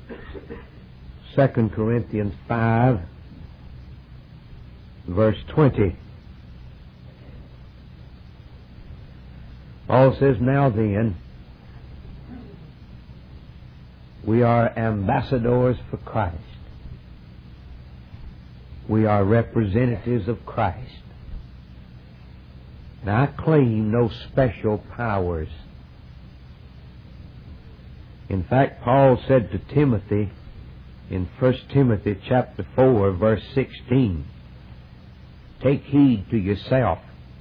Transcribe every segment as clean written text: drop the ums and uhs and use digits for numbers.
2 Corinthians 5, verse 20. Paul says, "Now then, we are ambassadors for Christ. We are representatives of Christ. Now I claim no special powers. In fact, Paul said to Timothy in 1 Timothy chapter 4, verse 16, "Take heed to yourself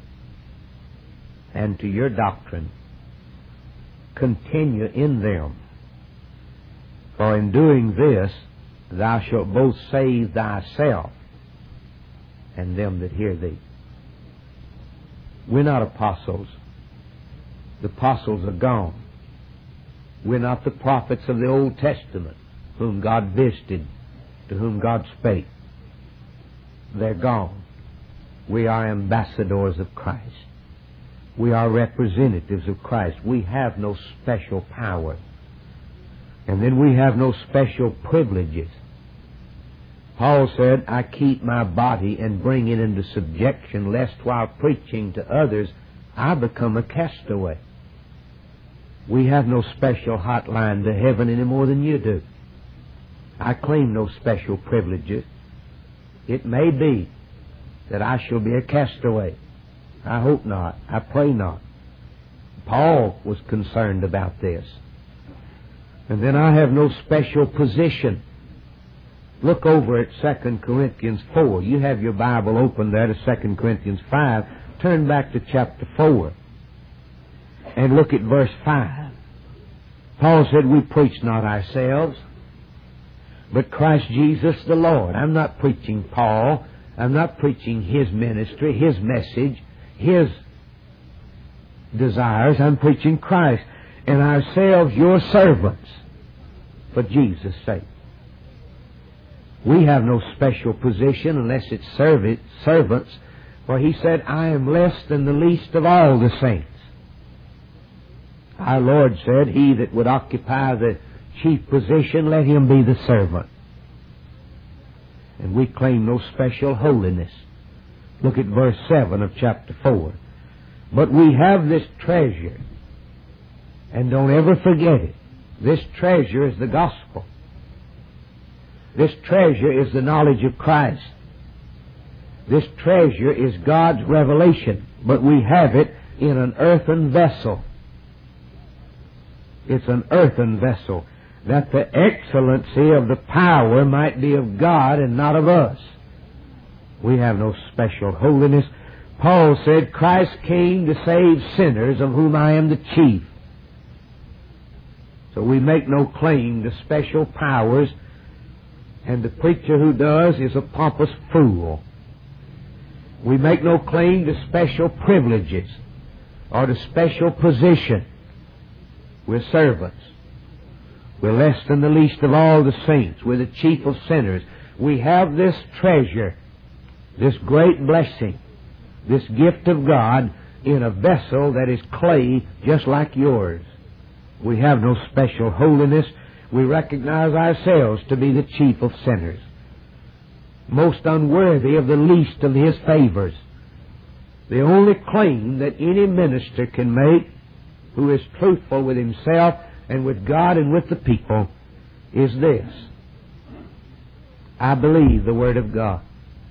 and to your doctrine. Continue in them. For in doing this, thou shalt both save thyself and them that hear thee." We're not apostles. The apostles are gone. We're not the prophets of the Old Testament, whom God visited, to whom God spake. They're gone. We are ambassadors of Christ. We are representatives of Christ. We have no special power. And then we have no special privileges. Paul said, "I keep my body and bring it into subjection, lest while preaching to others, I become a castaway." We have no special hotline to heaven any more than you do. I claim no special privileges. It may be that I shall be a castaway. I hope not. I pray not. Paul was concerned about this. And then I have no special position. Look over at 2 Corinthians 4. You have your Bible open there to 2 Corinthians 5. Turn back to chapter 4 and look at verse 5. Paul said, "We preach not ourselves, but Christ Jesus the Lord." I'm not preaching Paul. I'm not preaching his ministry, his message, his desires. I'm preaching Christ. "And ourselves your servants for Jesus' sake." We have no special position unless it's servants, for he said, "I am less than the least of all the saints." Our Lord said, "He that would occupy the chief position, let him be the servant." And we claim no special holiness. Look at verse 7 of chapter 4. "But we have this treasure," and don't ever forget it. This treasure is the gospel. This treasure is the knowledge of Christ. This treasure is God's revelation, but we have it in an earthen vessel. It's an earthen vessel, that the excellency of the power might be of God and not of us. We have no special holiness. Paul said, "Christ came to save sinners, of whom I am the chief." So we make no claim to special powers, and the preacher who does is a pompous fool. We make no claim to special privileges or to special position. We're servants. We're less than the least of all the saints. We're the chief of sinners. We have this treasure, this great blessing, this gift of God in a vessel that is clay just like yours. We have no special holiness. We recognize ourselves to be the chief of sinners, most unworthy of the least of His favors. The only claim that any minister can make who is truthful with himself and with God and with the people is this: I believe the Word of God.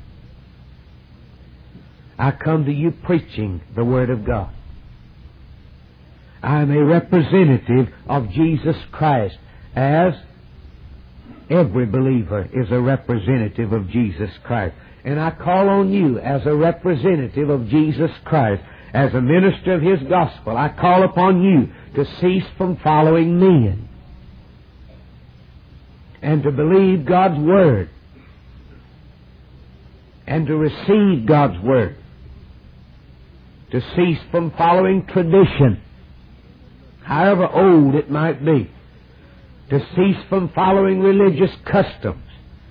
I come to you preaching the Word of God. I am a representative of Jesus Christ, as every believer is a representative of Jesus Christ. And I call on you as a representative of Jesus Christ, as a minister of His gospel. I call upon you to cease from following men and to believe God's Word and to receive God's Word, to cease from following tradition, however old it might be, to cease from following religious customs,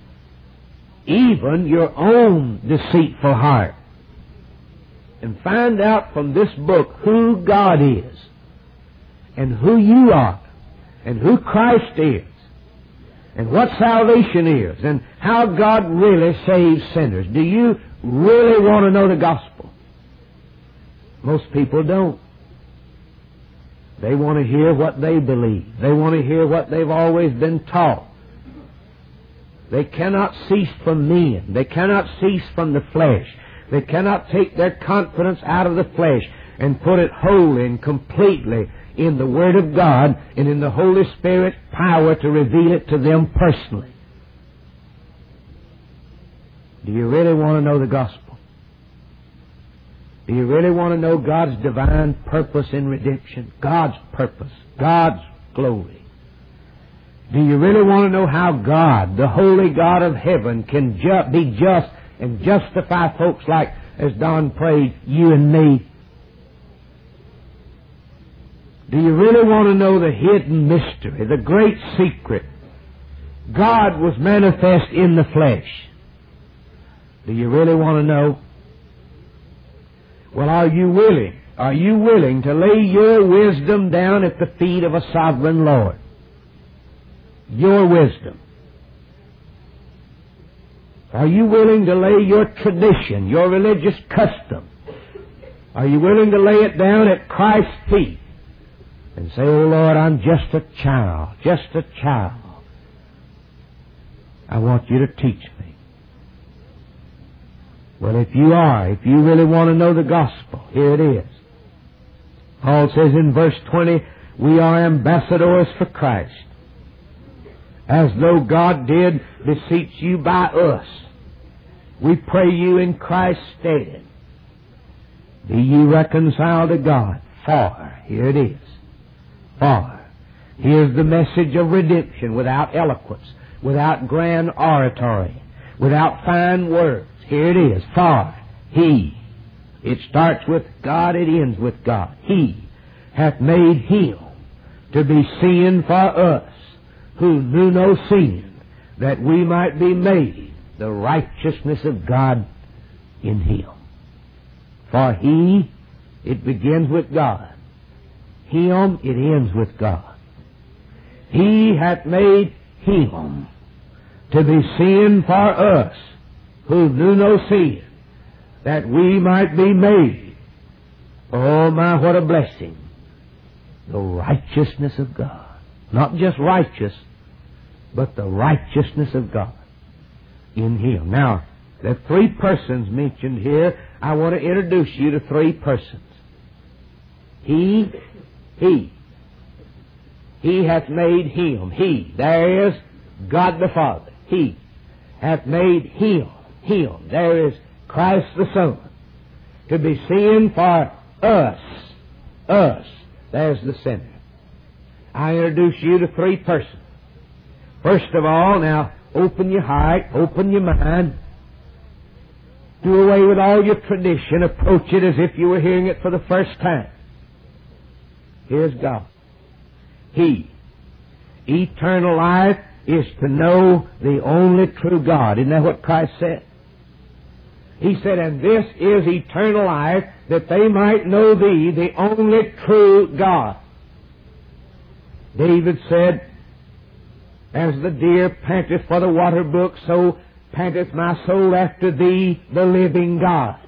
even your own deceitful heart, and find out from this book who God is and who you are and who Christ is, and what salvation is and how God really saves sinners. Do you really want to know the gospel? Most people don't. They want to hear what they believe. They want to hear what they've always been taught. They cannot cease from men. They cannot cease from the flesh. They cannot take their confidence out of the flesh and put it wholly and completely in the Word of God and in the Holy Spirit's power to reveal it to them personally. Do you really want to know the gospel? Do you really want to know God's divine purpose in redemption? God's purpose, God's glory. Do you really want to know how God, the holy God of heaven, can be just and justify folks like, as Don prayed, you and me? Do you really want to know the hidden mystery, the great secret? God was manifest in the flesh. Do you really want to know? Well, are you willing? Are you willing to lay your wisdom down at the feet of a sovereign Lord? Your wisdom. Are you willing to lay your tradition, your religious custom? Are you willing to lay it down at Christ's feet and say, oh Lord, I'm just a child, just a child. I want you to teach me. Well, if you are, if you really want to know the gospel, here it is. Paul says in verse 20, we are ambassadors for Christ, as though God did beseech you by us. We pray you in Christ's stead, be ye reconciled to God. For, here it is, for, here's the message of redemption without eloquence, without grand oratory, without fine words. Here it is, for He. It starts with God, it ends with God. He hath made Him to be sin for us, who knew no sin, that we might be made the righteousness of God in Him. For He, it begins with God. Him, it ends with God. He hath made Him to be sin for us, who knew no sin, that we might be made, oh my, what a blessing, the righteousness of God. Not just righteous, but the righteousness of God in Him. Now, there are three persons mentioned here. I want to introduce you to three persons. He hath made Him. He, there is God the Father. He hath made Him. There is Christ the Son, to be sin for us. There's the sinner. I introduce you to three persons. First of all, now, open your heart, open your mind, do away with all your tradition, approach it as if you were hearing it for the first time. Here's God. He, eternal life, is to know the only true God. Isn't that what Christ said? He said, and this is eternal life, that they might know Thee, the only true God. David said, as the deer panteth for the water brook, so panteth my soul after Thee, the living God.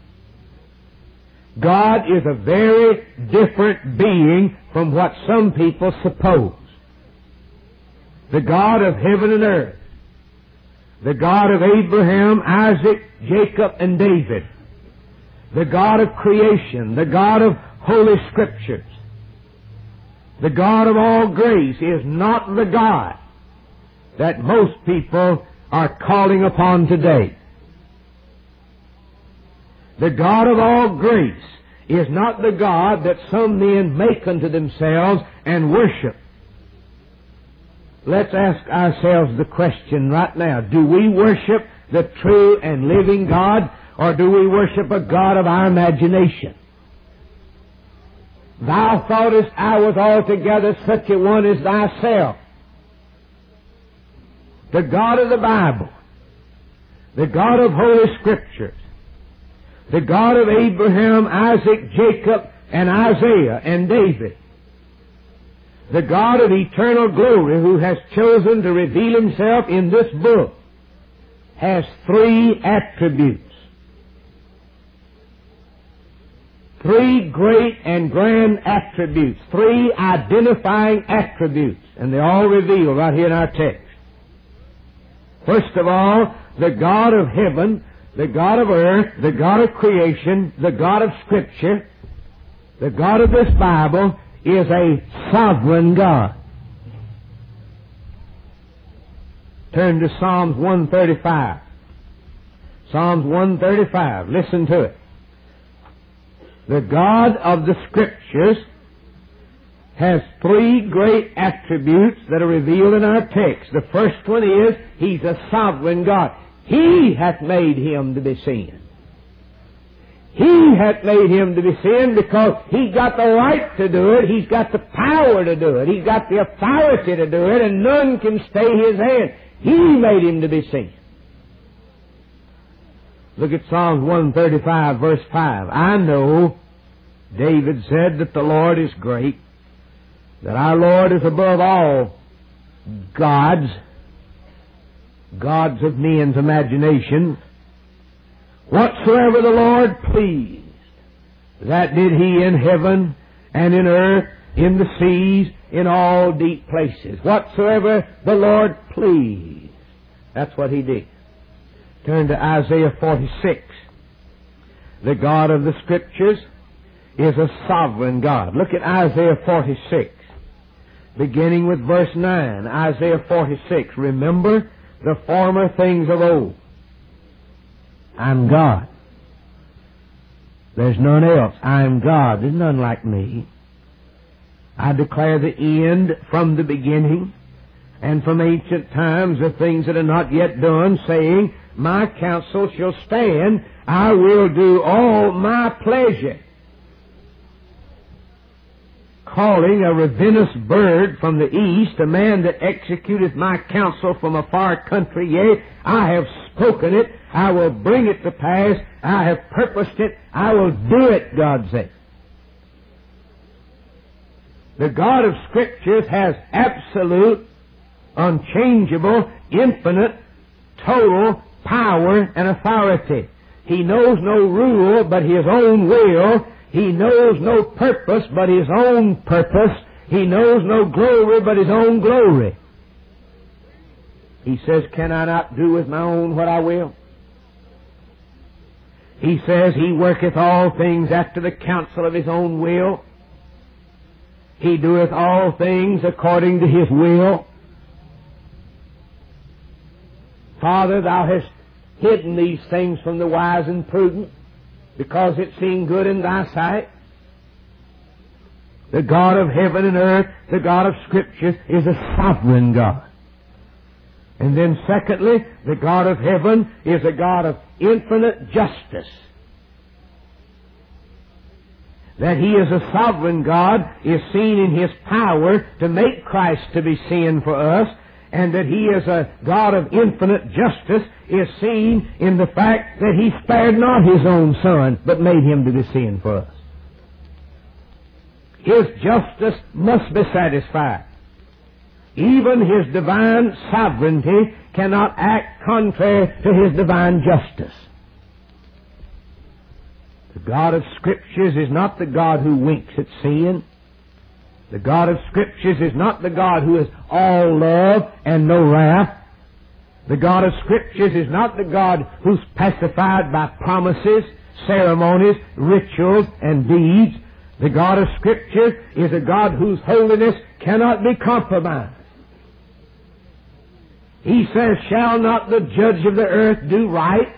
God is a very different being from what some people suppose. The God of heaven and earth, the God of Abraham, Isaac, Jacob, and David, the God of creation, the God of Holy Scriptures, the God of all grace is not the God that most people are calling upon today. The God of all grace is not the God that some men make unto themselves and worship. Let's ask ourselves the question right now. Do we worship the true and living God, or do we worship a God of our imagination? Thou thoughtest I was altogether such a one as thyself. The God of the Bible, the God of Holy Scriptures, the God of Abraham, Isaac, Jacob, and Isaiah, and David, the God of eternal glory, who has chosen to reveal Himself in this book, has three attributes. Three great and grand attributes. Three identifying attributes. And they're all revealed right here in our text. First of all, the God of heaven, the God of earth, the God of creation, the God of Scripture, the God of this Bible is a sovereign God. Turn to Psalms 135. Psalms 135. Listen to it. The God of the Scriptures has three great attributes that are revealed in our text. The first one is, He's a sovereign God. He hath made Him to be sin. He hath made Him to be sin because He's got the right to do it. He's got the power to do it. He's got the authority to do it, and none can stay His hand. He made Him to be sin. Look at Psalms 135, verse 5. I know, David said, that the Lord is great, that our Lord is above all gods of men's imagination. Whatsoever the Lord pleased, that did He in heaven and in earth, in the seas, in all deep places. Whatsoever the Lord pleased, that's what He did. Turn to Isaiah 46. The God of the Scriptures is a sovereign God. Look at Isaiah 46, beginning with verse 9. Isaiah 46. Remember the former things of old. I'm God. There's none else. I'm God. There's none like me. I declare the end from the beginning, and from ancient times the things that are not yet done, saying, my counsel shall stand, I will do all my pleasure. Calling a ravenous bird from the east, a man that executeth my counsel from a far country, yea, I have spoken it, I will bring it to pass, I have purposed it, I will do it, God said. The God of Scriptures has absolute, unchangeable, infinite, total power and authority. He knows no rule but His own will. He knows no purpose but His own purpose. He knows no glory but His own glory. He says, can I not do with my own what I will? He says, He worketh all things after the counsel of His own will. He doeth all things according to His will. Father, Thou hast hidden these things from the wise and prudent, because it seemed good in Thy sight. The God of heaven and earth, the God of Scripture, is a sovereign God. And then secondly, the God of heaven is a God of infinite justice. That He is a sovereign God is seen in His power to make Christ to be sin for us, and that He is a God of infinite justice is seen in the fact that He spared not His own Son, but made Him to be sin for us. His justice must be satisfied. Even His divine sovereignty cannot act contrary to His divine justice. The God of Scriptures is not the God who winks at sin. The God of Scriptures is not the God who is all love and no wrath. The God of Scriptures is not the God who's pacified by promises, ceremonies, rituals, and deeds. The God of Scripture is a God whose holiness cannot be compromised. He says, shall not the judge of the earth do right?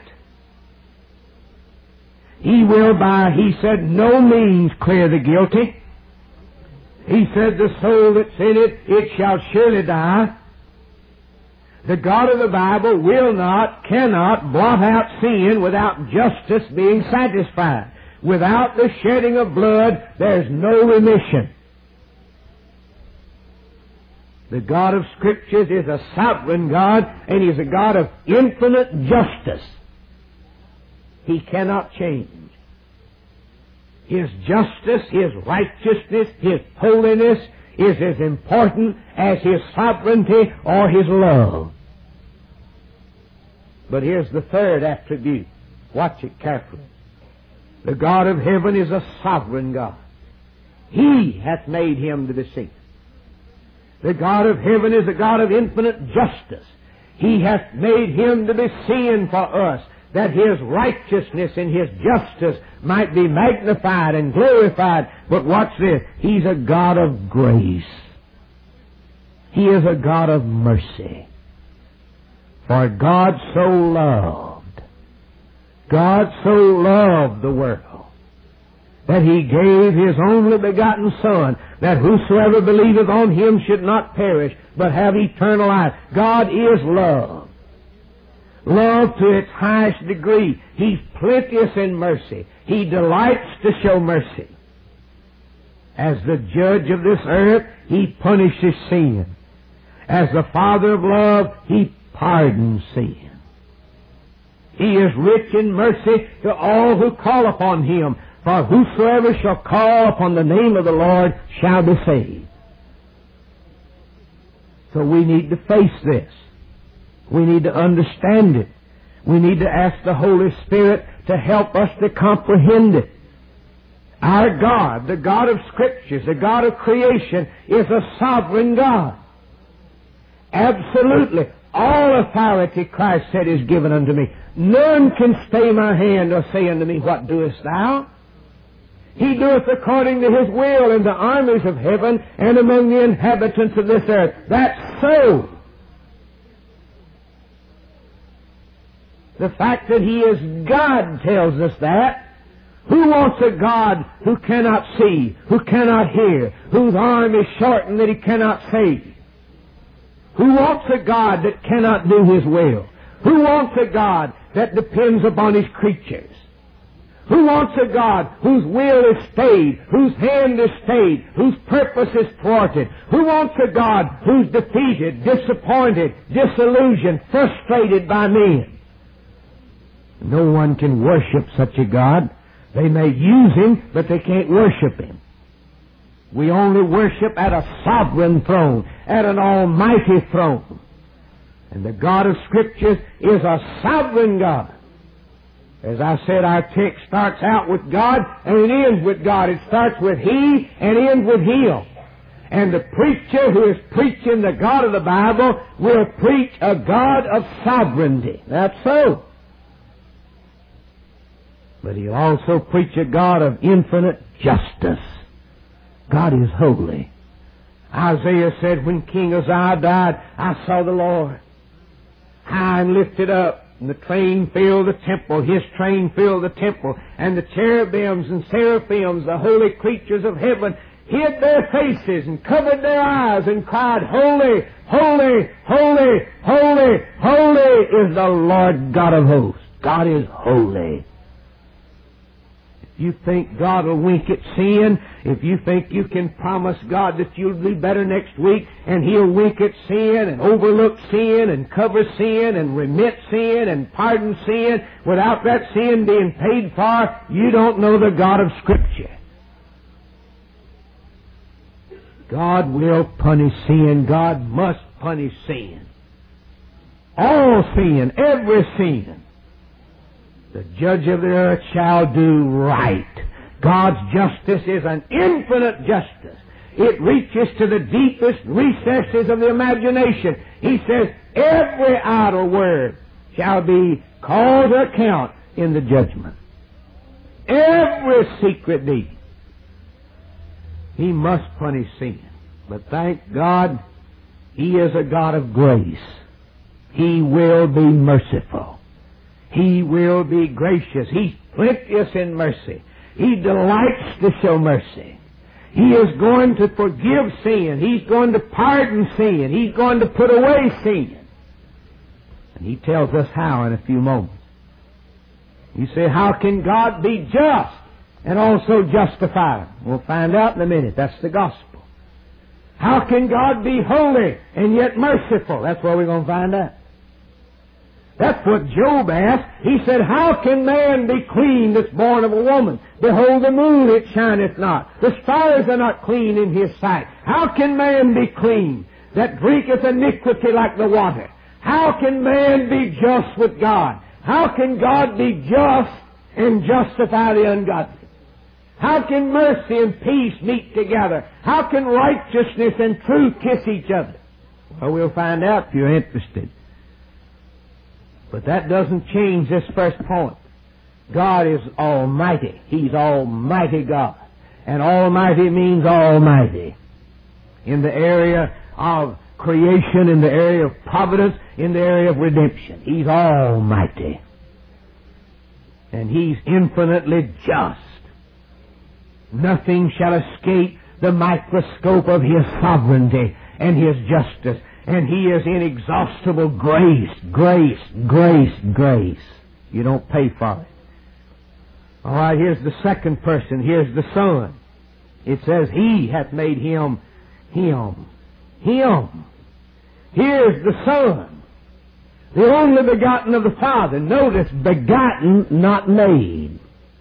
He will by, He said, no means clear the guilty. He said, the soul that's in it, it shall surely die. The God of the Bible will not, cannot blot out sin without justice being satisfied. Without the shedding of blood, there's no remission. The God of Scriptures is a sovereign God, and He's a God of infinite justice. He cannot change. His justice, His righteousness, His holiness, is as important as His sovereignty or His love. But here's the third attribute. Watch it carefully. The God of heaven is a sovereign God. He hath made Him to be seen. The God of heaven is a God of infinite justice. He hath made Him to be seen for us, that His righteousness and His justice might be magnified and glorified. But watch this. He's a God of grace. He is a God of mercy. For God so loved the world, that He gave His only begotten Son, that whosoever believeth on Him should not perish, but have eternal life. God is love. Love to its highest degree. He's plenteous in mercy. He delights to show mercy. As the judge of this earth, He punishes sin. As the Father of love, He pardons sin. He is rich in mercy to all who call upon Him. For whosoever shall call upon the name of the Lord shall be saved. So we need to face this. We need to understand it. We need to ask the Holy Spirit to help us to comprehend it. Our God, the God of Scriptures, the God of creation, is a sovereign God. Absolutely. All authority, Christ said, is given unto me. None can stay my hand or say unto me, What doest thou? He doeth according to His will in the armies of heaven and among the inhabitants of this earth. That's so. The fact that He is God tells us that. Who wants a God who cannot see, who cannot hear, whose arm is shortened that He cannot save? Who wants a God that cannot do His will? Who wants a God that depends upon His creatures? Who wants a God whose will is stayed, whose hand is stayed, whose purpose is thwarted? Who wants a God who's defeated, disappointed, disillusioned, frustrated by men? No one can worship such a God. They may use Him, but they can't worship Him. We only worship at a sovereign throne, at an almighty throne. And the God of Scriptures is a sovereign God. As I said, our text starts out with God and it ends with God. It starts with He and ends with Him. And the preacher who is preaching the God of the Bible will preach a God of sovereignty. That's so. But he'll also preach a God of infinite justice. God is holy. Isaiah said, when King Uzziah died, I saw the Lord high and lifted up, and the train filled the temple. His train filled the temple, and the cherubims and seraphims, the holy creatures of heaven, hid their faces and covered their eyes and cried, Holy, holy, holy, holy, holy is the Lord God of hosts. God is holy. If you think God will wink at sin, if you think you can promise God that you'll do better next week, and He'll wink at sin and overlook sin and cover sin and remit sin and pardon sin without that sin being paid for, you don't know the God of Scripture. God will punish sin. God must punish sin. All sin, every sin. The judge of the earth shall do right. God's justice is an infinite justice. It reaches to the deepest recesses of the imagination. He says, every idle word shall be called to account in the judgment. Every secret deed. He must punish sin. But thank God, He is a God of grace. He will be merciful. He will be gracious. He's plenteous in mercy. He delights to show mercy. He is going to forgive sin. He's going to pardon sin. He's going to put away sin. And He tells us how in a few moments. You say, how can God be just and also justify? We'll find out in a minute. That's the gospel. How can God be holy and yet merciful? That's what we're going to find out. That's what Job asked. He said, how can man be clean that's born of a woman? Behold, the moon, it shineth not. The stars are not clean in his sight. How can man be clean that drinketh iniquity like the water? How can man be just with God? How can God be just and justify the ungodly? How can mercy and peace meet together? How can righteousness and truth kiss each other? Well, we'll find out if you're interested. But that doesn't change this first point. God is almighty. He's Almighty God. And almighty means almighty. In the area of creation, in the area of providence, in the area of redemption. He's almighty. And He's infinitely just. Nothing shall escape the microscope of His sovereignty and His justice. And He is inexhaustible grace, grace, grace, grace. You don't pay for it. All right, here's the second person. Here's the Son. It says, He hath made Him, Him, Him. Here's the Son, the only begotten of the Father. Notice, begotten, not made.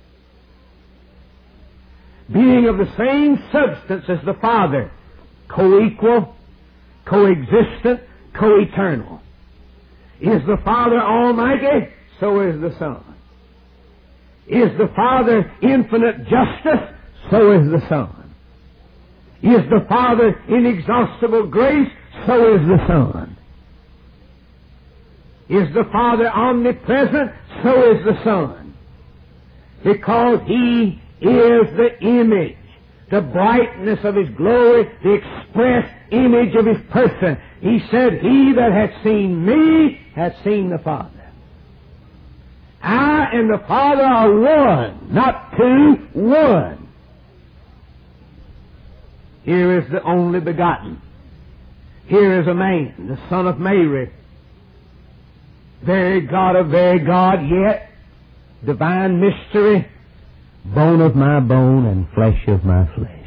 Being of the same substance as the Father, co-equal, co-existent, co-eternal. Is the Father almighty? So is the Son. Is the Father infinite justice? So is the Son. Is the Father inexhaustible grace? So is the Son. Is the Father omnipresent? So is the Son. Because He is the image, the brightness of His glory, the express image of His person. He said, He that hath seen me hath seen the Father. I and the Father are one, not two, one. Here is the only begotten. Here is a man, the son of Mary, very God of very God, yet divine mystery, bone of my bone and flesh of my flesh.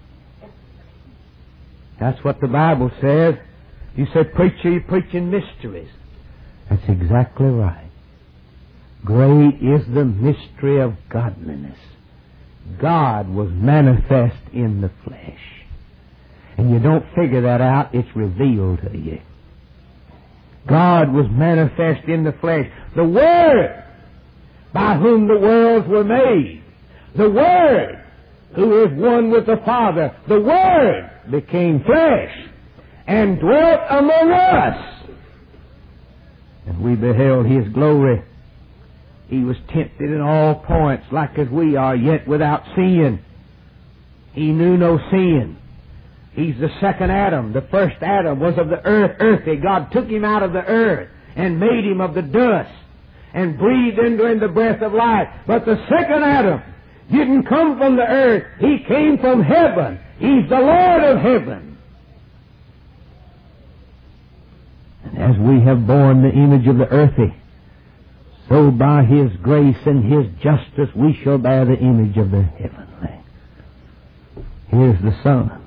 That's what the Bible says. You say, preacher, you're preaching mysteries. That's exactly right. Great is the mystery of godliness. God was manifest in the flesh. And you don't figure that out, it's revealed to you. God was manifest in the flesh. The Word, by whom the worlds were made. The Word, who is one with the Father. The Word became flesh and dwelt among us. And we beheld His glory. He was tempted in all points like as we are, yet without sin. He knew no sin. He's the second Adam. The first Adam was of the earth, earthy. God took him out of the earth and made him of the dust and breathed into him the breath of life. But the second Adam didn't come from the earth. He came from heaven. He's the Lord of heaven. And as we have borne the image of the earthy, so by His grace and His justice we shall bear the image of the heavenly. Here's the Son.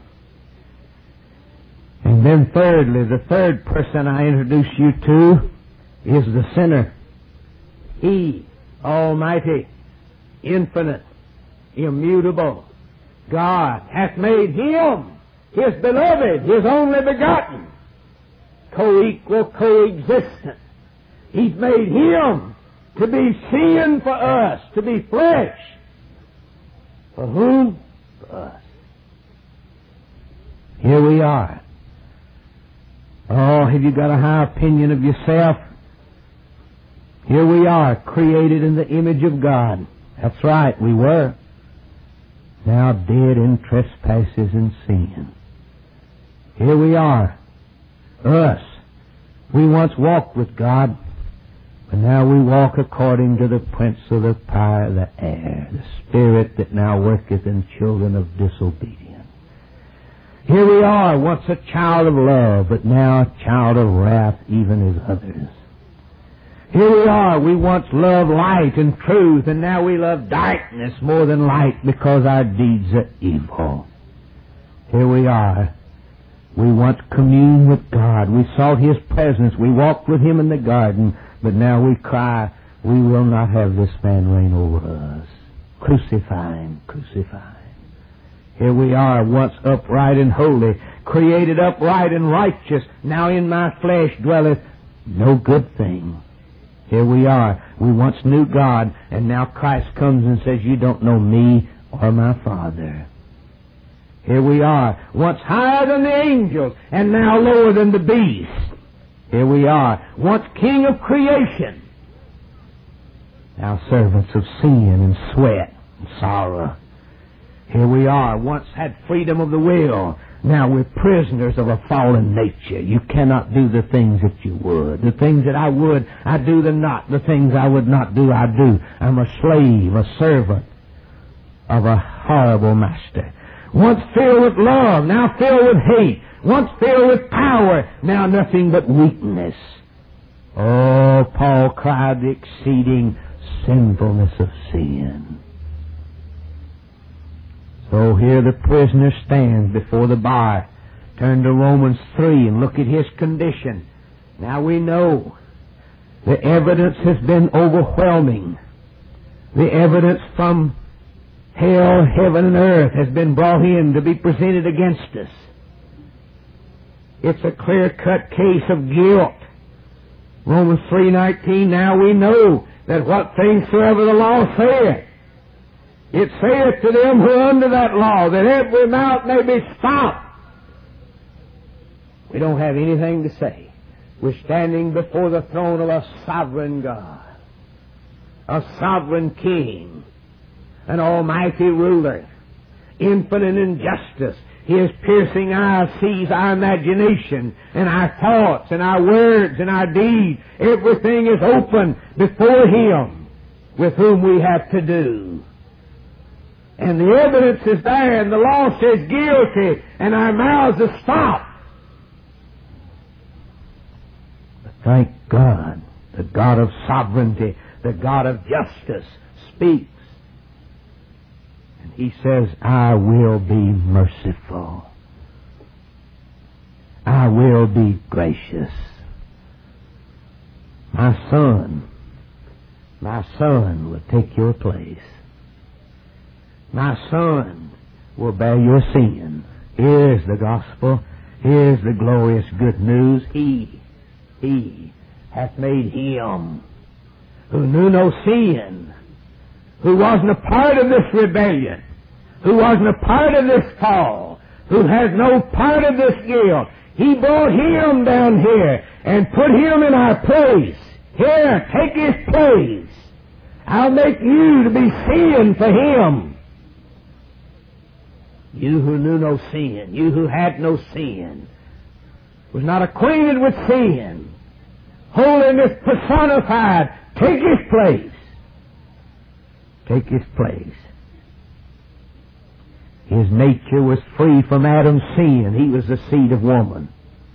And then thirdly, the third person I introduce you to is the sinner. He, almighty, infinite, immutable, God hath made Him, His beloved, His only begotten, co-equal, co-existent. He's made Him to be sin for us, to be flesh. For whom? For us. Here we are. Oh, have you got a high opinion of yourself? Here we are, created in the image of God. That's right, we were. Now dead in trespasses and sin. Here we are, us. We once walked with God, but now we walk according to the prince of the power of the air, the spirit that now worketh in children of disobedience. Here we are, once a child of love, but now a child of wrath, even as others. Here we are, we once loved light and truth, and now we love darkness more than light because our deeds are evil. Here we are, we once communed with God. We sought His presence. We walked with Him in the garden. But now we cry, we will not have this man reign over us. Crucify him, crucify him. Here we are, once upright and holy, created upright and righteous. Now in my flesh dwelleth no good thing. Here we are. We once knew God, and now Christ comes and says, you don't know me or my Father. Here we are, once higher than the angels, and now lower than the beast. Here we are, once king of creation, now servants of sin and sweat and sorrow. Here we are, once had freedom of the will, now we're prisoners of a fallen nature. You cannot do the things that you would. The things that I would, I do them not. The things I would not do, I do. I'm a slave, a servant of a horrible master. Once filled with love, now filled with hate. Once filled with power, now nothing but weakness. Oh, Paul cried the exceeding sinfulness of sin. So here the prisoner stands before the bar. Turn to Romans 3 and look at his condition. Now we know the evidence has been overwhelming. The evidence from hell, heaven, and earth has been brought in to be presented against us. It's a clear-cut case of guilt. Romans 3:19, now we know that what things soever the law saith, it saith to them who are under that law, that every mouth may be stopped. We don't have anything to say. We're standing before the throne of a sovereign God, a sovereign King, an almighty ruler, infinite in justice. His piercing eye sees our imagination and our thoughts and our words and our deeds. Everything is open before Him with whom we have to do. And the evidence is there, and the law says guilty, and our mouths are stopped. But thank God, the God of sovereignty, the God of justice, speaks. And He says, I will be merciful. I will be gracious. My son will take your place. My son will bear your sin. Here's the gospel. Here's the glorious good news. He hath made Him who knew no sin, who wasn't a part of this rebellion, who wasn't a part of this fall, who has no part of this guilt. He brought Him down here and put Him in our place. Here, take His place. I'll make you to be sin for Him. You who knew no sin, you who had no sin, was not acquainted with sin, holiness personified, take His place. Take His place. His nature was free from Adam's sin. He was the seed of woman.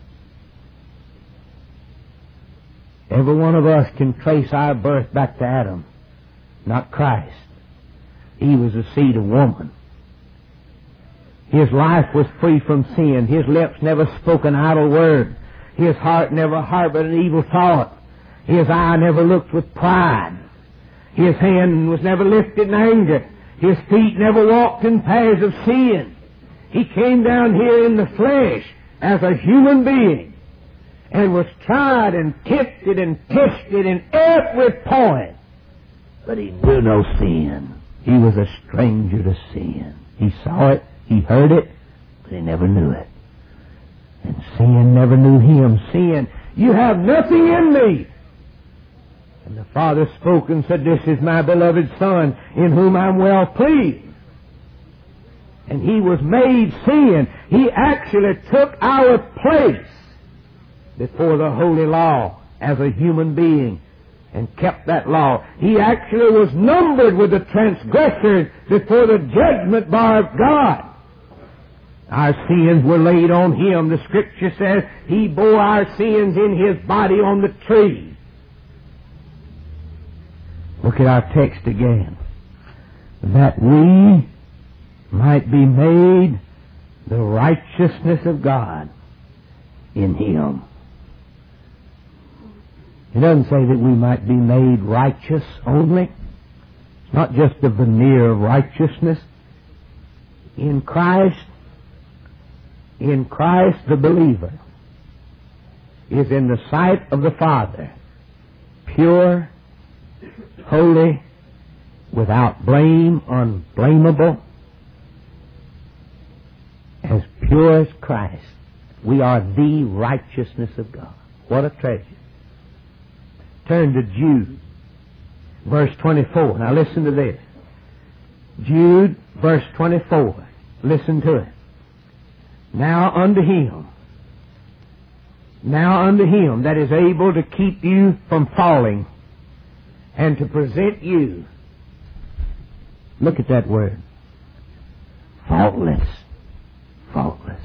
Every one of us can trace our birth back to Adam, not Christ. He was the seed of woman. His life was free from sin. His lips never spoke an idle word. His heart never harbored an evil thought. His eye never looked with pride. His hand was never lifted in anger. His feet never walked in paths of sin. He came down here in the flesh as a human being and was tried and tempted and tested in every point. But He knew no sin. He was a stranger to sin. He saw it. He heard it, but He never knew it. And sin never knew Him. Sin, you have nothing in me. And the Father spoke and said, this is my beloved Son, in whom I'm well pleased. And He was made sin. He actually took our place before the holy law as a human being and kept that law. He actually was numbered with the transgressors before the judgment bar of God. Our sins were laid on Him. The Scripture says He bore our sins in His body on the tree. Look at our text again. That we might be made the righteousness of God in Him. It doesn't say that we might be made righteous only. It's not just the veneer of righteousness. In Christ, the believer is in the sight of the Father pure, holy, without blame, unblameable, as pure as Christ. We are the righteousness of God. What a treasure. Turn to Jude, verse 24. Now listen to this. Jude, verse 24. Listen to it. Now unto Him that is able to keep you from falling and to present you, look at that word, faultless. Faultless.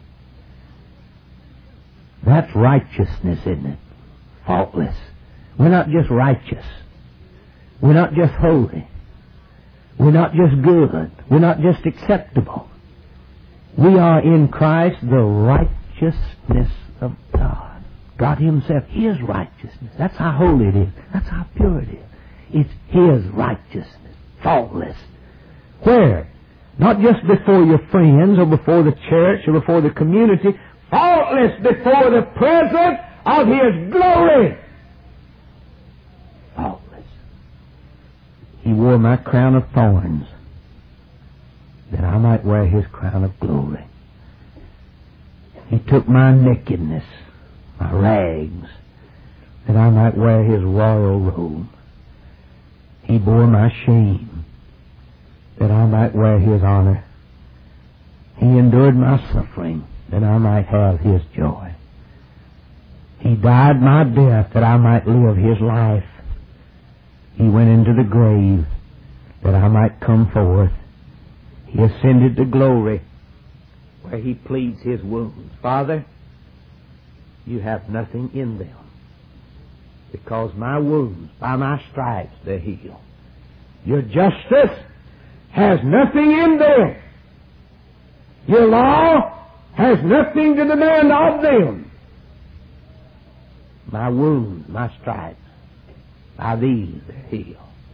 That's righteousness, isn't it? Faultless. We're not just righteous. We're not just holy. We're not just good. We're not just acceptable. We are in Christ the righteousness of God. God Himself, His righteousness. That's how holy it is. That's how pure it is. It's His righteousness. Faultless. Where? Not just before your friends or before the church or before the community. Faultless before the presence of His glory. Faultless. He wore my crown of thorns that I might wear His crown of glory. He took my nakedness, my rags, that I might wear His royal robe. He bore my shame that I might wear His honor. He endured my suffering that I might have His joy. He died my death that I might live His life. He went into the grave that I might come forth. He ascended to glory where He pleads His wounds. Father, You have nothing in them, because my wounds, by my stripes, they're healed. Your justice has nothing in them. Your law has nothing to demand of them. My wounds, my stripes, by these they're healed.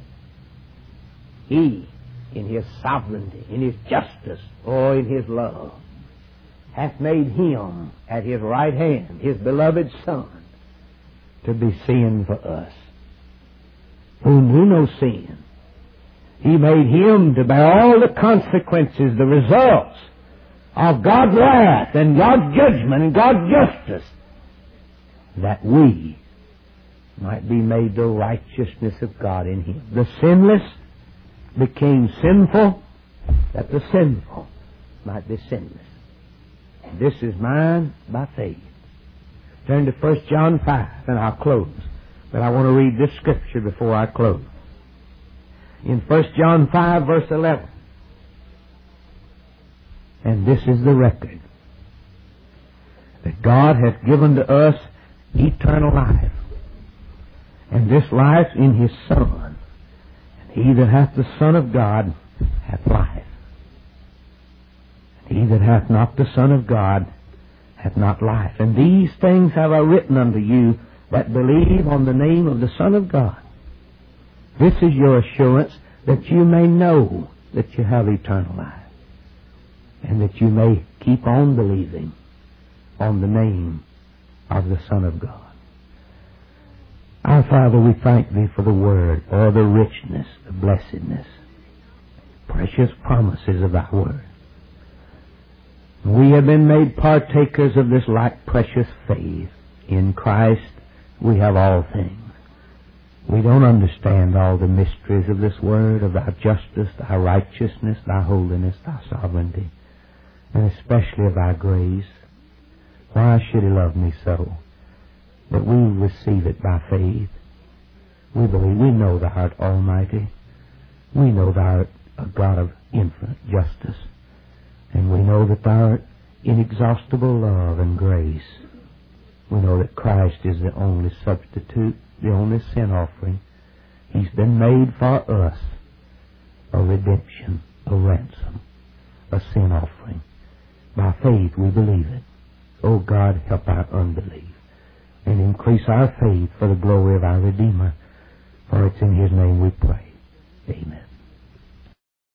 He, in His sovereignty, in His justice, or in His love, hath made Him at His right hand, His beloved Son, to be sin for us, who knew no sin. He made Him to bear all the consequences, the results of God's wrath and God's judgment and God's justice, that we might be made the righteousness of God in Him. The sinless became sinful, that the sinful might be sinless. This is mine by faith. Turn to 1 John 5, and I'll close. But I want to read this scripture before I close. In 1 John 5, verse 11. And this is the record, that God hath given to us eternal life, and this life in His Son. And he that hath the Son of God hath life. And he that hath not the Son of God hath not life. And these things have I written unto you that believe on the name of the Son of God. This is your assurance, that you may know that you have eternal life, and that you may keep on believing on the name of the Son of God. Our Father, we thank Thee for the Word, for the richness, the blessedness, precious promises of Thy Word. We have been made partakers of this like precious faith. In Christ we have all things. We don't understand all the mysteries of this Word, of Thy justice, Thy righteousness, Thy holiness, Thy sovereignty, and especially of Thy grace. Why should He love me so? That we receive it by faith. We believe, we know Thou art almighty. We know Thou art a God of infinite justice. And we know that Thou art inexhaustible love and grace. We know that Christ is the only substitute, the only sin offering. He's been made for us a redemption, a ransom, a sin offering. By faith we believe it. Oh God, help our unbelief. and increase our faith for the glory of our Redeemer. For it's in His name we pray. Amen.